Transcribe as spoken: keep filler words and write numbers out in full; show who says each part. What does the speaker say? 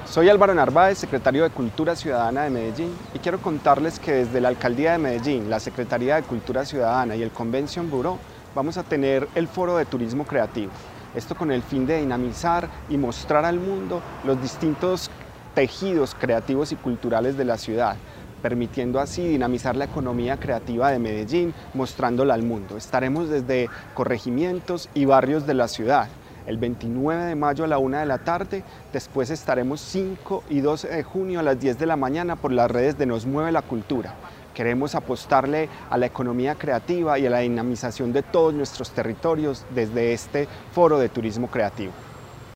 Speaker 1: Soy Álvaro Narváez, secretario de Cultura Ciudadana de Medellín, y quiero contarles que desde la Alcaldía de Medellín, la Secretaría de Cultura Ciudadana y el Convention Bureau vamos a tener el Foro de Turismo Creativo. Esto con el fin de dinamizar y mostrar al mundo los distintos tejidos creativos y culturales de la ciudad, permitiendo así dinamizar la economía creativa de Medellín, mostrándola al mundo. Estaremos desde corregimientos y barrios de la ciudad. El veintinueve de mayo a la una de la tarde, después estaremos cinco y doce de junio a las diez de la mañana por las redes de Nos Mueve la Cultura. Queremos apostarle a la economía creativa y a la dinamización de todos nuestros territorios desde este Foro de Turismo Creativo.